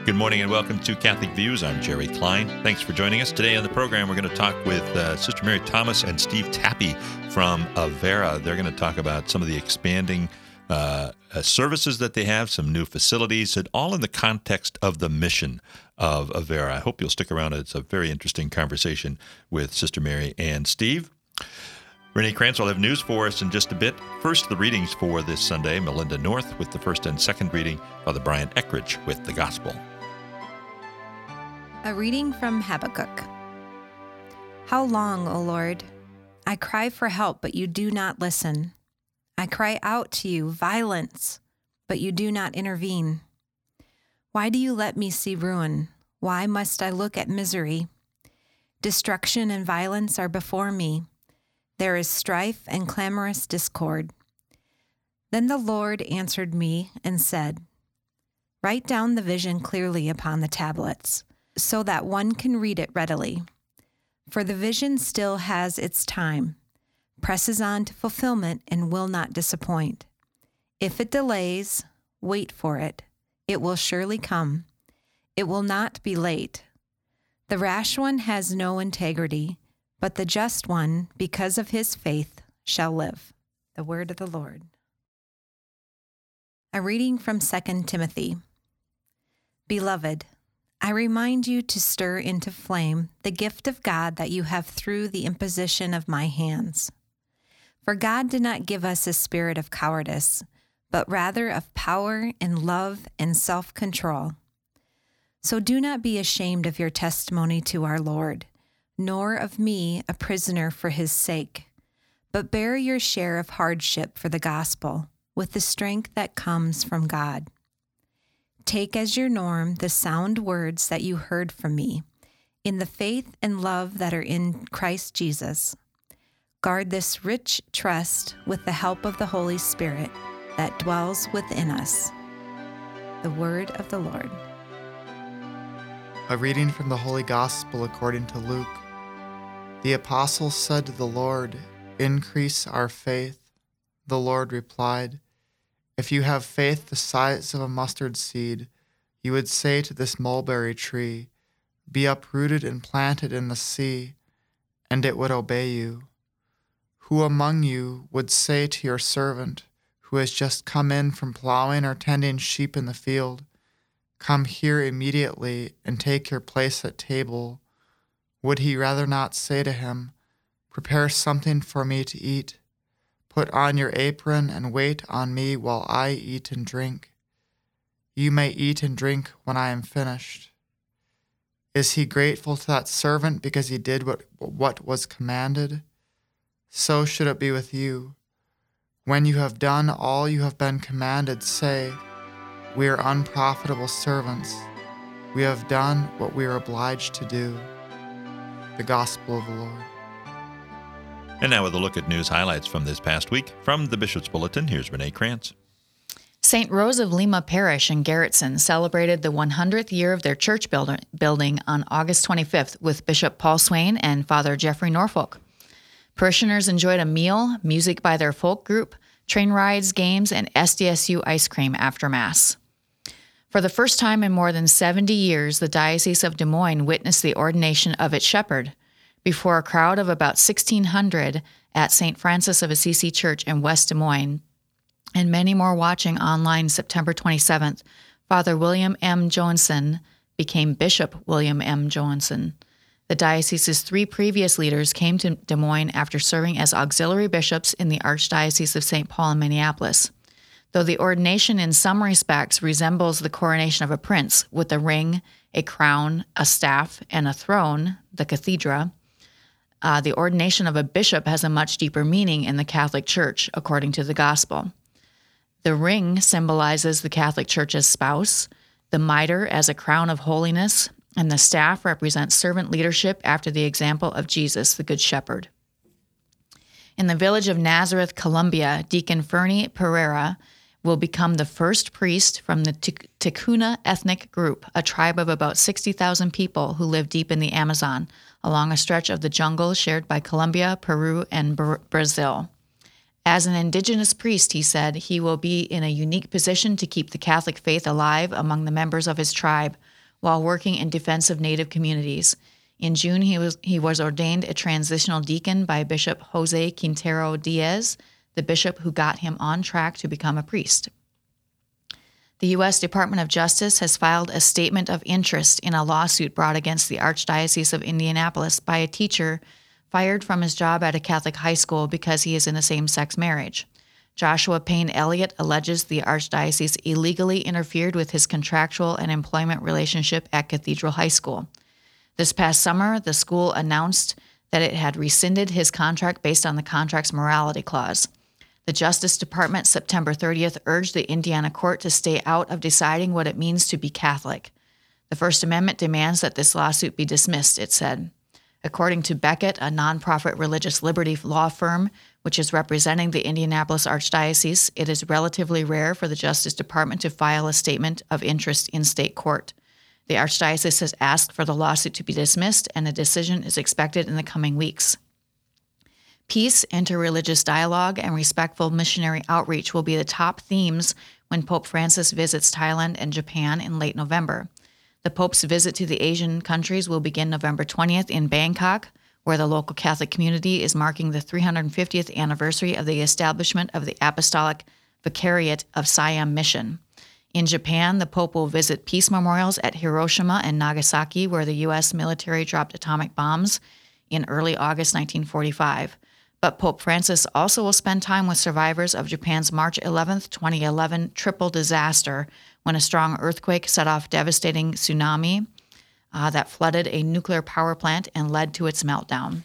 Good morning and welcome to Catholic Views. I'm Jerry Klein. Thanks for joining us. Today on the program, we're going to talk with Sister Mary Thomas and Steve Tappy from Avera. They're going to talk about some of the expanding services that they have, some new facilities, and all in the context of the mission of Avera. I hope you'll stick around. It's a very interesting conversation with Sister Mary and Steve. Renee Krantz will have news for us in just a bit. First, the readings for this Sunday. Melinda North with the first and second reading. Father Brian Eckridge with the Gospel. A reading from Habakkuk. How long, O Lord? I cry for help, but you do not listen. I cry out to you, violence, but you do not intervene. Why do you let me see ruin? Why must I look at misery? Destruction and violence are before me. There is strife and clamorous discord. Then the Lord answered me and said, write down the vision clearly upon the tablets, so that one can read it readily. For the vision still has its time, presses on to fulfillment, and will not disappoint. If it delays, wait for it. It will surely come. It will not be late. The rash one has no integrity, but the just one, because of his faith, shall live. The word of the Lord. A reading from 2 Timothy. Beloved, I remind you to stir into flame the gift of God that you have through the imposition of my hands. For God did not give us a spirit of cowardice, but rather of power and love and self-control. So do not be ashamed of your testimony to our Lord, nor of me, a prisoner for his sake, but bear your share of hardship for the gospel with the strength that comes from God. Take as your norm the sound words that you heard from me, in the faith and love that are in Christ Jesus. Guard this rich trust with the help of the Holy Spirit that dwells within us. The word of the Lord. A reading from the Holy Gospel according to Luke. The apostles said to the Lord, increase our faith. The Lord replied, if you have faith the size of a mustard seed, you would say to this mulberry tree, be uprooted and planted in the sea, and it would obey you. Who among you would say to your servant, who has just come in from plowing or tending sheep in the field, come here immediately and take your place at table? Would he rather not say to him, prepare something for me to eat? Put on your apron and wait on me while I eat and drink. You may eat and drink when I am finished. Is he grateful to that servant because he did what was commanded? So should it be with you. When you have done all you have been commanded, say, we are unprofitable servants. We have done what we are obliged to do. The Gospel of the Lord. And now with a look at news highlights from this past week. From the Bishop's Bulletin, here's Renee Krantz. St. Rose of Lima Parish in Garretson celebrated the 100th year of their church building on August 25th with Bishop Paul Swain and Father Jeffrey Norfolk. Parishioners enjoyed a meal, music by their folk group, train rides, games, and SDSU ice cream after Mass. For the first time in more than 70 years, the Diocese of Des Moines witnessed the ordination of its shepherd. Before a crowd of about 1,600 at St. Francis of Assisi Church in West Des Moines, and many more watching online September 27th, Father William M. Joensen became Bishop William M. Joensen. The diocese's 3 previous leaders came to Des Moines after serving as auxiliary bishops in the Archdiocese of St. Paul and Minneapolis. Though the ordination in some respects resembles the coronation of a prince, with a ring, a crown, a staff, and a throne, the cathedra, the ordination of a bishop has a much deeper meaning in the Catholic Church, according to the Gospel. The ring symbolizes the Catholic Church's spouse, the mitre as a crown of holiness, and the staff represents servant leadership after the example of Jesus, the Good Shepherd. In the village of Nazareth, Colombia, Deacon Fernie Pereira will become the first priest from the Ticuna ethnic group, a tribe of about 60,000 people who live deep in the Amazon, along a stretch of the jungle shared by Colombia, Peru, and Brazil. As an indigenous priest, he said, he will be in a unique position to keep the Catholic faith alive among the members of his tribe, while working in defense of Native communities. In June, he was ordained a transitional deacon by Bishop Jose Quintero Diaz, the bishop who got him on track to become a priest. The U.S. Department of Justice has filed a statement of interest in a lawsuit brought against the Archdiocese of Indianapolis by a teacher fired from his job at a Catholic high school because he is in a same-sex marriage. Joshua Payne Elliott alleges the Archdiocese illegally interfered with his contractual and employment relationship at Cathedral High School. This past summer, the school announced that it had rescinded his contract based on the contract's morality clause. The Justice Department, September 30th, urged the Indiana court to stay out of deciding what it means to be Catholic. The First Amendment demands that this lawsuit be dismissed, it said. According to Beckett, a nonprofit religious liberty law firm, which is representing the Indianapolis Archdiocese, it is relatively rare for the Justice Department to file a statement of interest in state court. The Archdiocese has asked for the lawsuit to be dismissed, and a decision is expected in the coming weeks. Peace, interreligious dialogue, and respectful missionary outreach will be the top themes when Pope Francis visits Thailand and Japan in late November. The Pope's visit to the Asian countries will begin November 20th in Bangkok, where the local Catholic community is marking the 350th anniversary of the establishment of the Apostolic Vicariate of Siam Mission. In Japan, the Pope will visit peace memorials at Hiroshima and Nagasaki, where the U.S. military dropped atomic bombs in early August 1945. But Pope Francis also will spend time with survivors of Japan's March 11th, 2011 triple disaster, when a strong earthquake set off devastating tsunami that flooded a nuclear power plant and led to its meltdown.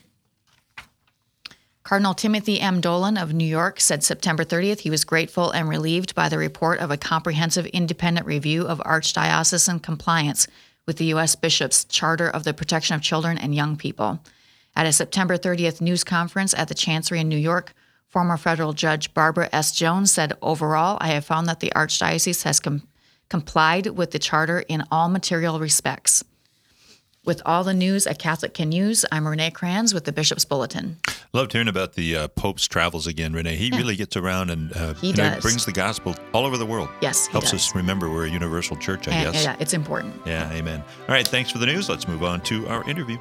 Cardinal Timothy M. Dolan of New York said September 30th he was grateful and relieved by the report of a comprehensive independent review of archdiocesan compliance with the U.S. Bishop's Charter of the Protection of Children and Young People. At a September 30th news conference at the Chancery in New York, former federal judge Barbara S. Jones said, "Overall, I have found that the Archdiocese has complied with the charter in all material respects." With all the news a Catholic can use, I'm Renee Kranz with the Bishop's Bulletin. Loved hearing about the Pope's travels again, Renee. He really gets around and brings the gospel all over the world. Yes, he helps does. us remember we're a universal church, I guess. Yeah, it's important. Yeah, amen. All right, thanks for the news. Let's move on to our interview.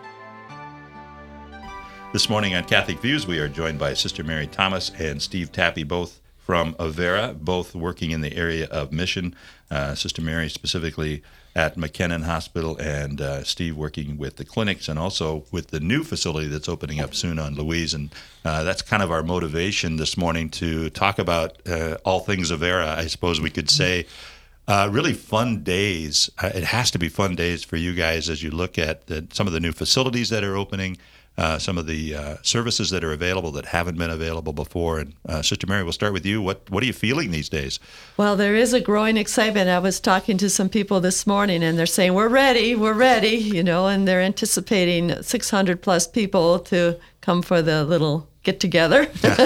This morning on Catholic Views, we are joined by Sister Mary Thomas and Steve Tappy, both from Avera, both working in the area of mission. Sister Mary specifically at McKennan Hospital, and Steve working with the clinics and also with the new facility that's opening up soon on Louise. And that's kind of our motivation this morning to talk about all things Avera, I suppose we could say. Really fun days. It has to be fun days for you guys as you look at some of the new facilities that are opening, some of the services that are available that haven't been available before. And Sister Mary, we'll start with you. What are you feeling these days? Well, there is a growing excitement. I was talking to some people this morning, and they're saying, we're ready, and they're anticipating 600 plus people to come for the little get-together.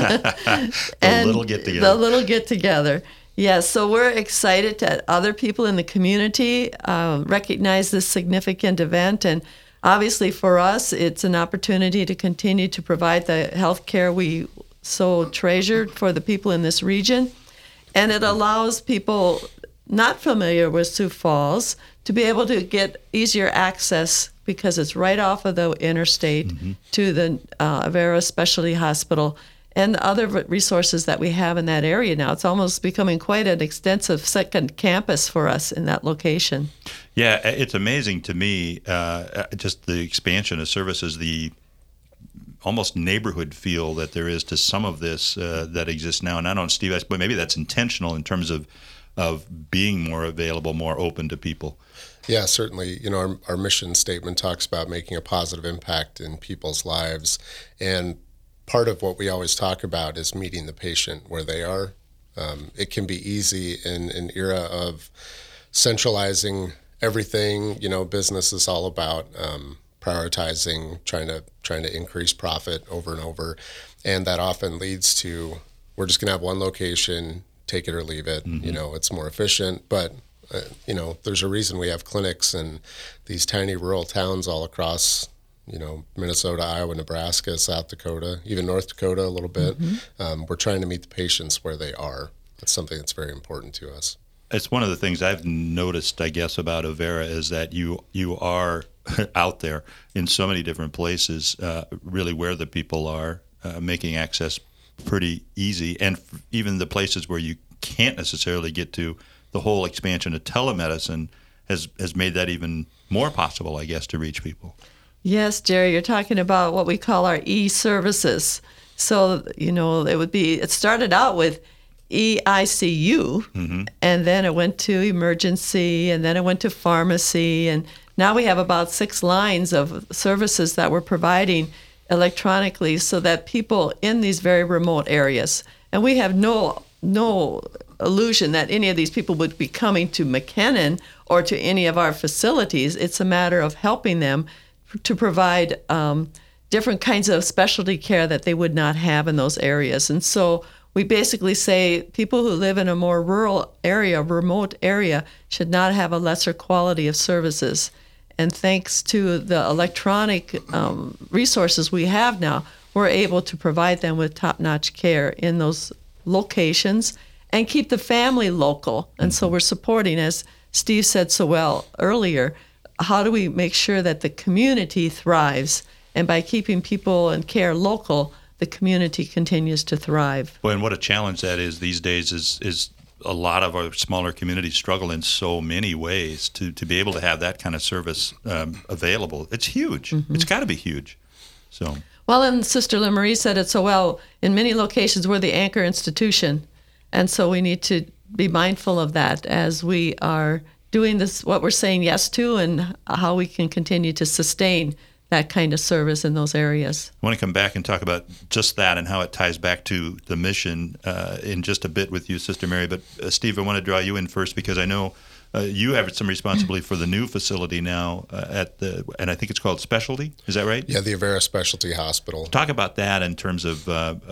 The little get-together. Yes, so we're excited that other people in the community recognize this significant event. And obviously for us, it's an opportunity to continue to provide the health care we so treasured for the people in this region. And it allows people not familiar with Sioux Falls to be able to get easier access because it's right off of the interstate to the Avera Specialty Hospital and the other resources that we have in that area now. It's almost becoming quite an extensive second campus for us in that location. Yeah, it's amazing to me, just the expansion of services, the almost neighborhood feel that there is to some of this that exists now. And I don't know, Steve, but maybe that's intentional in terms of being more available, more open to people. Yeah, certainly. Our mission statement talks about making a positive impact in people's lives. And part of what we always talk about is meeting the patient where they are. It can be easy in an era of centralizing everything. Business is all about prioritizing, trying to increase profit over and over, and that often leads to we're just going to have one location, take it or leave it. It's more efficient, but there's a reason we have clinics in these tiny rural towns all across Minnesota, Iowa, Nebraska, South Dakota, even North Dakota a little bit. We're trying to meet the patients where they are. That's something that's very important to us. it's one of the things I've noticed, I guess, about Avera is that you are out there in so many different places, really where the people are, making access pretty easy, and even the places where you can't necessarily get to, the whole expansion of telemedicine has made that even more possible, I guess, to reach people. Yes, Jerry, you're talking about what we call our e-services. So, it started out with EICU, and then it went to emergency, and then it went to pharmacy, and now we have about 6 lines of services that we're providing electronically so that people in these very remote areas, and we have no illusion that any of these people would be coming to McKinnon or to any of our facilities. It's a matter of helping them to provide different kinds of specialty care that they would not have in those areas. And so we basically say people who live in a more rural area, remote area, should not have a lesser quality of services. And thanks to the electronic resources we have now, we're able to provide them with top-notch care in those locations and keep the family local. And so we're supporting, as Steve said so well earlier, how do we make sure that the community thrives? And by keeping people and care local, the community continues to thrive. Well, and what a challenge that is these days is a lot of our smaller communities struggle in so many ways to be able to have that kind of service available. It's huge. It's got to be huge. So. Well, and Sister Lynn Marie said it so well, in many locations we're the anchor institution. And so we need to be mindful of that as we are doing this, what we're saying yes to, and how we can continue to sustain that kind of service in those areas. I want to come back and talk about just that and how it ties back to the mission in just a bit with you, Sister Mary. But Steve, I want to draw you in first because I know you have some responsibility for the new facility now and I think it's called Specialty. Is that right? Yeah, the Avera Specialty Hospital. Talk about that in terms of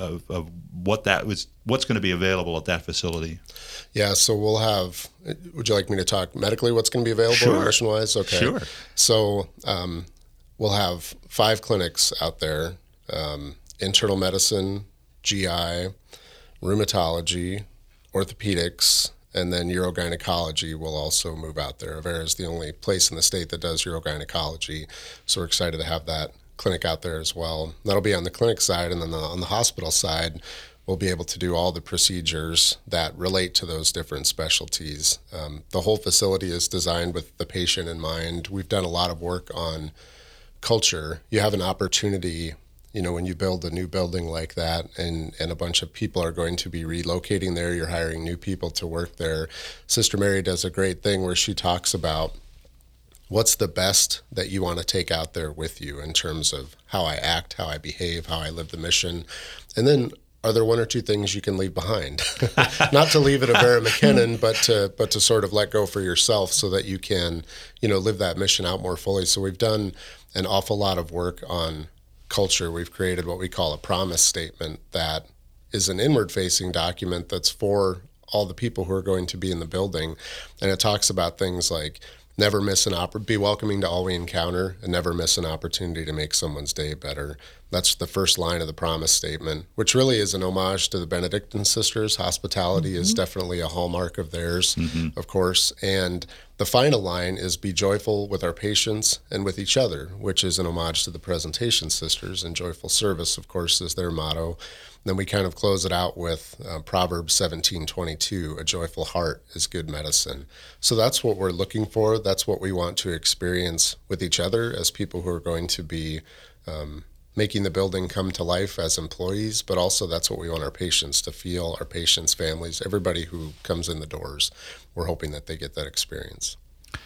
what what's going to be available at that facility. Yeah, so we'll have. Would you like me to talk medically? What's going to be available, sure. Mission-wise? Okay. Sure. So we'll have 5 clinics out there: internal medicine, GI, rheumatology, orthopedics, and then urogynecology will also move out there. Avera is the only place in the state that does urogynecology, so we're excited to have that clinic out there as well. That'll be on the clinic side, and then on the hospital side, we'll be able to do all the procedures that relate to those different specialties. The whole facility is designed with the patient in mind. We've done a lot of work on culture. You have an opportunity, when you build a new building like that and a bunch of people are going to be relocating there, you're hiring new people to work there. Sister Mary does a great thing where she talks about what's the best that you want to take out there with you in terms of how I act, how I behave, how I live the mission. And then are there 1 or 2 things you can leave behind? Not to leave at Avera McKinnon, but to sort of let go for yourself so that you can, live that mission out more fully. So we've done an awful lot of work on culture. We've created what we call a promise statement that is an inward-facing document that's for all the people who are going to be in the building. And it talks about things like never miss be welcoming to all we encounter, and never miss an opportunity to make someone's day better. That's the first line of the promise statement, which really is an homage to the Benedictine sisters. Hospitality is definitely a hallmark of theirs, of course. And the final line is be joyful with our patients and with each other, which is an homage to the Presentation sisters, and joyful service, of course, is their motto. Then we kind of close it out with Proverbs 17:22, a joyful heart is good medicine. So that's what we're looking for. That's what we want to experience with each other as people who are going to be making the building come to life as employees, but also that's what we want our patients to feel, our patients' families, everybody who comes in the doors. We're hoping that they get that experience.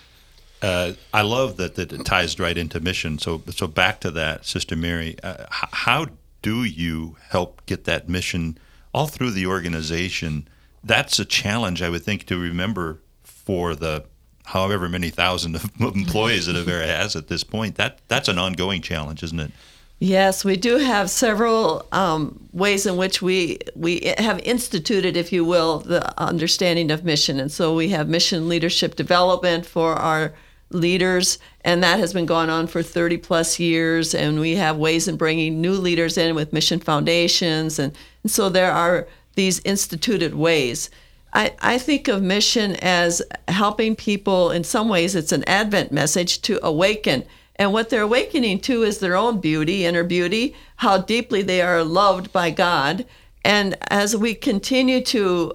I love that it ties right into mission. So back to that, Sister Mary, how do you help get that mission all through the organization? That's a challenge, I would think, to remember for the however many thousand of employees that Avera has at this point. That's an ongoing challenge, isn't it? Yes, we do have several ways in which we have instituted, if you will, the understanding of mission. And so we have mission leadership development for our leaders, and that has been going on for 30 plus years. And we have ways in bringing new leaders in with mission foundations. And so there are these instituted ways. I think of mission as helping people. In some ways, it's an Advent message to awaken. And what they're awakening to is their own beauty, inner beauty, how deeply they are loved by God. And as we continue to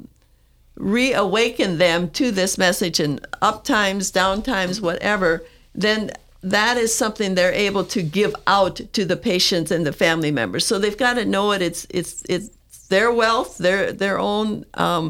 reawaken them to this message in up times, down times, whatever, then that is something they're able to give out to the patients and the family members. So they've got to know it. It's their wealth, their own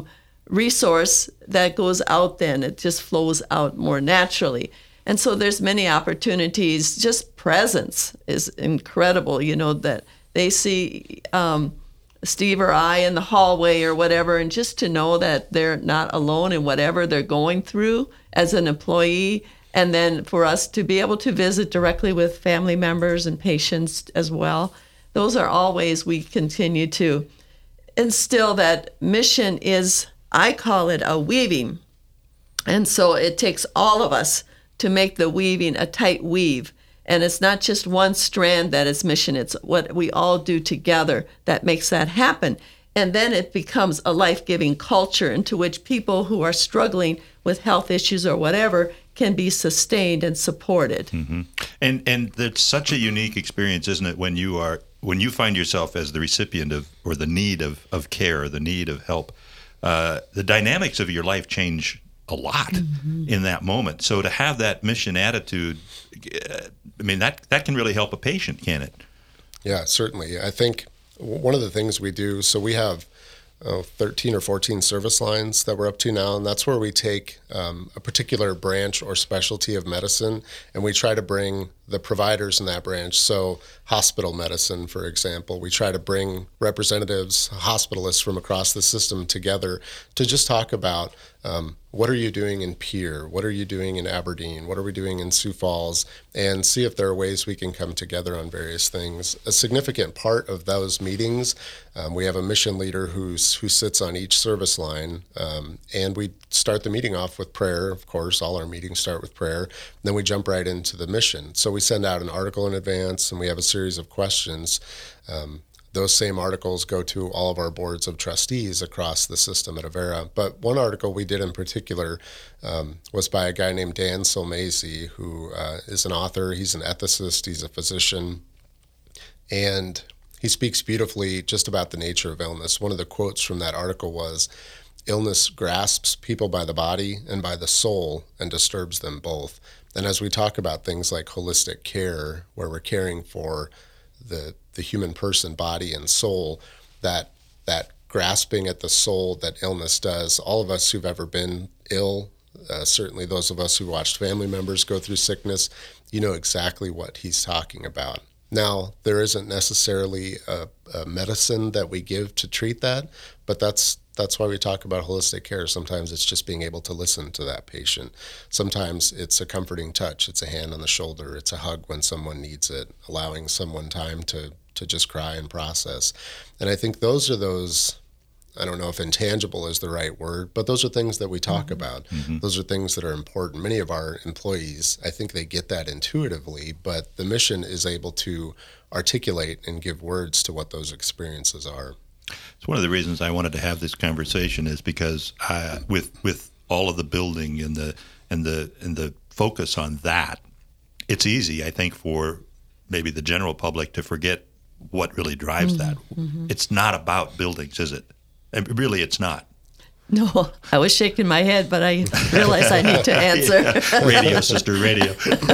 resource that goes out. Then it just flows out more naturally. And so there's many opportunities. Just presence is incredible. You know, that they see Steve or I in the hallway or whatever, and just to know that they're not alone in whatever they're going through as an employee. And then for us to be able to visit directly with family members and patients as well. Those are all ways we continue to instill that mission is, I call it a weaving. And so it takes all of us to make the weaving a tight weave. And it's not just one strand that is mission, it's what we all do together that makes that happen. And then it becomes a life-giving culture into which people who are struggling with health issues or whatever can be sustained and supported. Mm-hmm. And it's such a unique experience, isn't it, when you find yourself as the recipient of, or the need of care, the need of help. The dynamics of your life change a lot in that moment. So to have that mission attitude, I mean, that can really help a patient, can it? Yeah, certainly. I think one of the things we do, so we have 13 or 14 service lines that we're up to now, and that's where we take a particular branch or specialty of medicine, and we try to bring the providers in that branch. So hospital medicine, for example, we try to bring representatives, hospitalists from across the system together to just talk about what are you doing in Pierre? What are you doing in Aberdeen? What are we doing in Sioux Falls? And see if there are ways we can come together on various things. A significant part of those meetings, we have a mission leader who sits on each service line, and we start the meeting off with prayer. Of course, all our meetings start with prayer. Then we jump right into the mission. So we send out an article in advance, and we have a series of questions. Those same articles go to all of our boards of trustees across the system at Avera. But one article we did in particular was by a guy named Dan Solmese, who is an author. He's an ethicist. He's a physician. And he speaks beautifully just about the nature of illness. One of the quotes from that article was, "Illness grasps people by the body and by the soul and disturbs them both." And as we talk about things like holistic care, where we're caring for the human person, body and soul, that grasping at the soul that illness does, all of us who've ever been ill, certainly those of us who watched family members go through sickness, you know exactly what he's talking about. Now, there isn't necessarily a medicine that we give to treat that, but that's why we talk about holistic care. Sometimes it's just being able to listen to that patient. Sometimes it's a comforting touch. It's a hand on the shoulder. It's a hug when someone needs it, allowing someone time to just cry and process. And I think those are those, I don't know if intangible is the right word, but those are things that we talk about. Mm-hmm. Those are things that are important. Many of our employees, I think they get that intuitively, but the mission is able to articulate and give words to what those experiences are. It's one of the reasons I wanted to have this conversation is because with all of the building and the focus on that, it's easy, I think, for maybe the general public to forget what really drives that. Mm-hmm. It's not about buildings, is it? And really, it's not. No, I was shaking my head, but I realized I need to answer. Radio, sister, radio.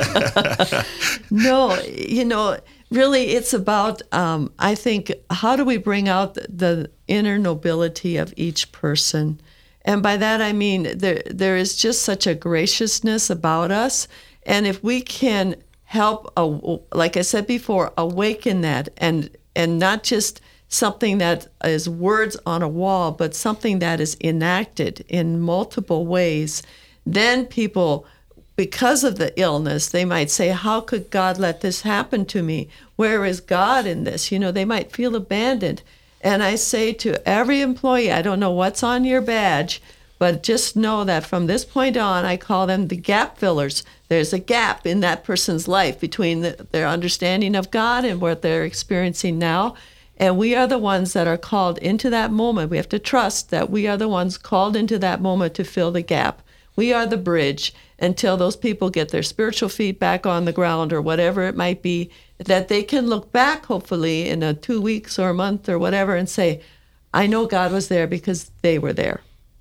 No, really, it's about, I think, how do we bring out the inner nobility of each person? And by that, I mean, there is just such a graciousness about us. And if we can help, like I said before, awaken that and not just something that is words on a wall, but something that is enacted in multiple ways, then people, because of the illness, they might say, how could God let this happen to me? Where is God in this? They might feel abandoned. And I say to every employee, I don't know what's on your badge, but just know that from this point on, I call them the gap fillers. There's a gap in that person's life between their understanding of God and what they're experiencing now. And we are the ones that are called into that moment. We have to trust that we are the ones called into that moment to fill the gap. We are the bridge until those people get their spiritual feet back on the ground or whatever it might be, that they can look back, hopefully, in 2 weeks or a month or whatever and say, I know God was there because they were there.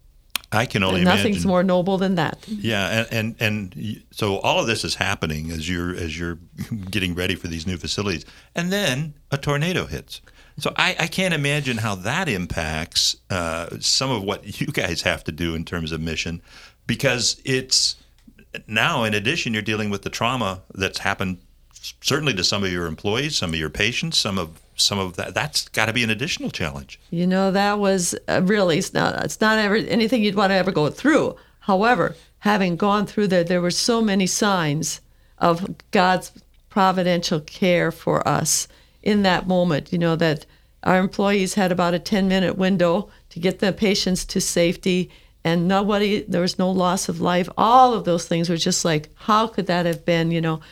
I can only and imagine. Nothing's more noble than that. Yeah, and so all of this is happening as you're getting ready for these new facilities, and then a tornado hits. So I can't imagine how that impacts some of what you guys have to do in terms of mission, because it's now, in addition, you're dealing with the trauma that's happened certainly to some of your employees, some of your patients, some of that. That's got to be an additional challenge. That was really, it's not anything you'd want to ever go through. However, having gone through there were so many signs of God's providential care for us in that moment, that our employees had about a 10-minute window to get the patients to safety, and there was no loss of life. All of those things were just like, how could that have been,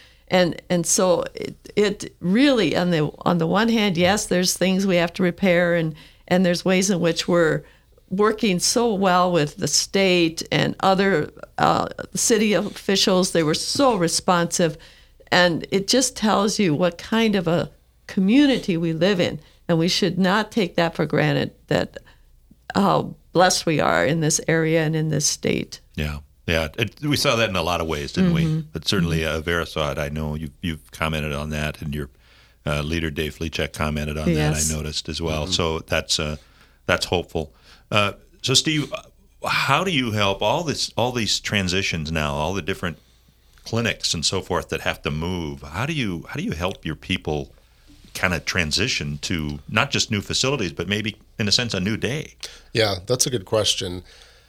And so it really, on the one hand, yes, there's things we have to repair, and there's ways in which we're working so well with the state and other city officials. They were so responsive, and it just tells you what kind of a community we live in, and we should not take that for granted, that how blessed we are in this area and in this state. Yeah. Yeah, we saw that in a lot of ways, didn't we? But certainly Vera saw it. I know you've commented on that, and your leader, Dave Fleechek, commented on that, I noticed as well. So that's hopeful. So, Steve, how do you help all these transitions now, all the different clinics and so forth that have to move? How do you help your people kind of transition to not just new facilities, but maybe, in a sense, a new day? Yeah, that's a good question.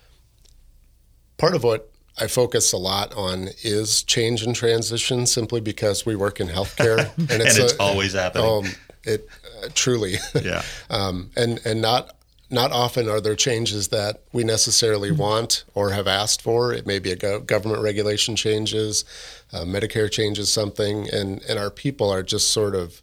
Part of what I focus a lot on is change and transition, simply because we work in healthcare, and it's always happening. Truly, yeah. And not often are there changes that we necessarily want or have asked for. It may be a government regulation changes, Medicare changes something, and our people are just sort of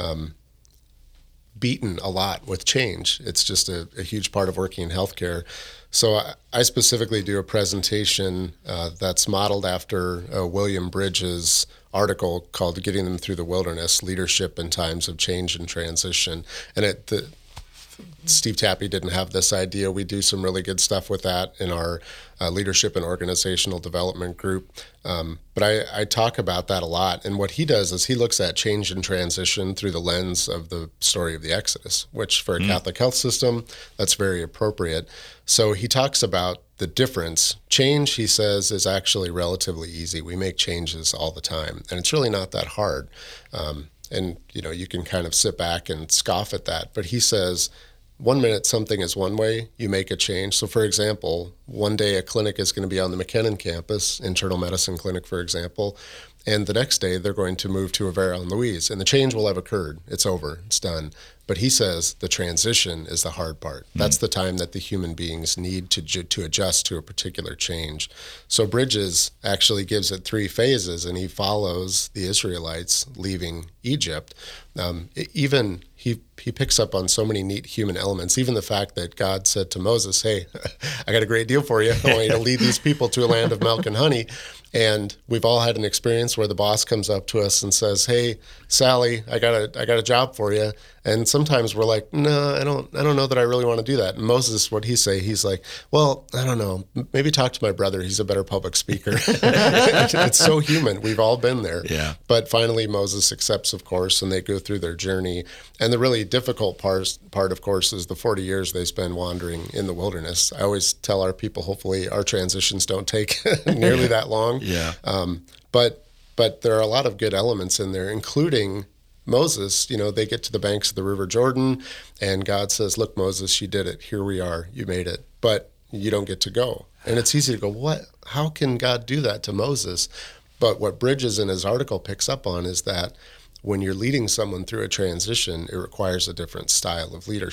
beaten a lot with change. It's just a huge part of working in healthcare. So I specifically do a presentation that's modeled after William Bridges' article called "Getting Them Through the Wilderness: Leadership in Times of Change and Transition." And Steve Tappy didn't have this idea. We do some really good stuff with that in our leadership and organizational development group. But I talk about that a lot. And what he does is he looks at change and transition through the lens of the story of the Exodus, which for a Catholic health system, that's very appropriate. So he talks about the difference. Change, he says, is actually relatively easy. We make changes all the time, and it's really not that hard. And you can kind of sit back and scoff at that. But he says, 1 minute something is one way, you make a change. So for example, one day a clinic is going to be on the McKinnon campus, internal medicine clinic, for example, and the next day they're going to move to Avera and Louise, and the change will have occurred. It's over. It's done. But he says the transition is the hard part. That's the time that the human beings need to adjust to a particular change. So Bridges actually gives it 3 phases, and he follows the Israelites leaving Egypt. He picks up on so many neat human elements, even the fact that God said to Moses, hey, I got a great deal for you. I want you to lead these people to a land of milk and honey. And we've all had an experience where the boss comes up to us and says, hey, Sally, I got a job for you. And sometimes we're like, no, I don't know that I really want to do that. And Moses, what'd he say? He's like, well, I don't know. Maybe talk to my brother. He's a better public speaker. It's so human. We've all been there. Yeah. But finally, Moses accepts, of course, and they go through their journey. And the really difficult part, of course, is the 40 years they spend wandering in the wilderness. I always tell our people, hopefully our transitions don't take nearly that long. Yeah. But there are a lot of good elements in there, including Moses. They get to the banks of the River Jordan, and God says, look, Moses, you did it. Here we are. You made it. But you don't get to go. And it's easy to go, what? How can God do that to Moses? But what Bridges in his article picks up on is that when you're leading someone through a transition, it requires a different style of leadership.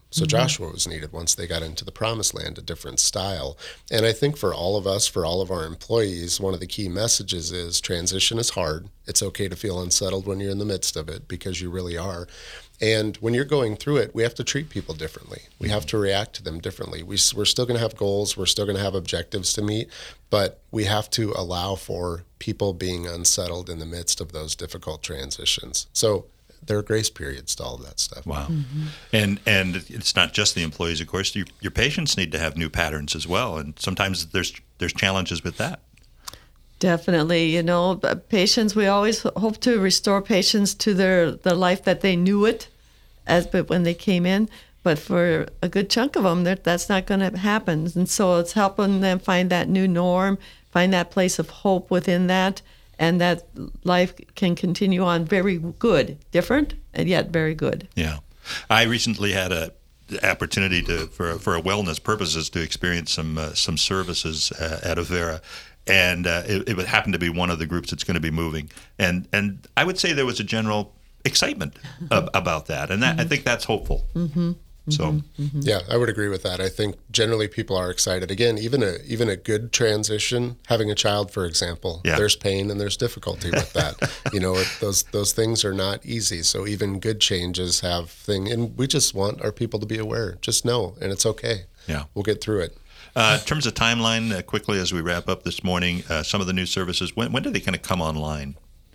So Joshua was needed once they got into the promised land, a different style. And I think for all of us, for all of our employees, one of the key messages is transition is hard. It's okay to feel unsettled when you're in the midst of it, because you really are. And when you're going through it, we have to treat people differently. We have to react to them differently. We're still going to have goals. We're still going to have objectives to meet, but we have to allow for people being unsettled in the midst of those difficult transitions. So there are grace periods to all of that stuff. Wow. And it's not just the employees, of course. Your patients need to have new patterns as well, and sometimes there's challenges with that. Definitely. Patients, we always hope to restore patients to their life that they knew it but when they came in. But for a good chunk of them, that's not going to happen. And so it's helping them find that new norm, find that place of hope within that, and that life can continue on very good, different, and yet very good. Yeah. I recently had the opportunity for wellness purposes to experience some services at Avera. And it would happen to be one of the groups that's going to be moving. And I would say there was a general excitement about that. And that I think that's hopeful. So, yeah, I would agree with that. I think generally people are excited. Again, even a good transition, having a child, for example, there's pain and there's difficulty with that. Those things are not easy. So even good changes have and we just want our people to be aware. Just know, and it's okay. Yeah, we'll get through it. In terms of timeline, quickly as we wrap up this morning, some of the new services, when do they kind of come online?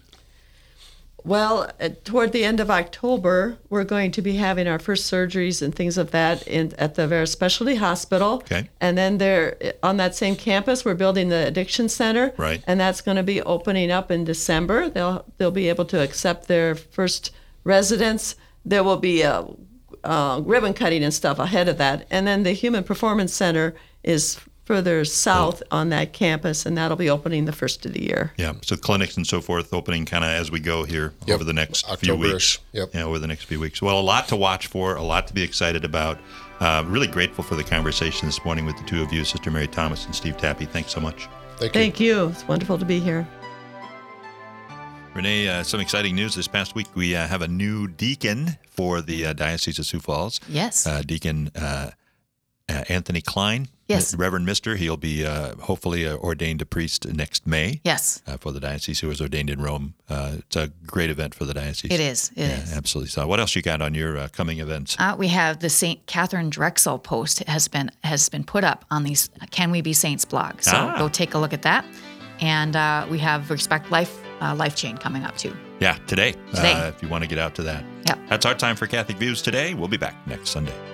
Well, toward the end of October, we're going to be having our first surgeries and things of that at the Avera Specialty Hospital. Okay. And then on that same campus, we're building the Addiction Center. Right. And that's going to be opening up in December. They'll be able to accept their first residents. There will be a ribbon cutting and stuff ahead of that. And then the Human Performance Center is further south on that campus, and that'll be opening the first of the year. Yeah, so clinics and so forth opening kind of as we go here over the next few weeks. Yep. Yeah, over the next few weeks. Well, a lot to watch for, a lot to be excited about. Really grateful for the conversation this morning with the two of you, Sister Mary Thomas and Steve Tappy. Thanks so much. Thank you. It's wonderful to be here. Renee, some exciting news this past week. We have a new deacon for the Diocese of Sioux Falls. Yes. Deacon Anthony Klein. Yes. Reverend Mister. He'll be hopefully ordained a priest next May. Yes. For the diocese, who was ordained in Rome. It's a great event for the diocese. It is. It is. Absolutely. So what else you got on your coming events? We have the St. Catherine Drexel post has been put up on these Can We Be Saints blog. So go take a look at that. And we have Respect Life Chain coming up too. Yeah, today. If you want to get out to that. Yep. That's our time for Catholic Views today. We'll be back next Sunday.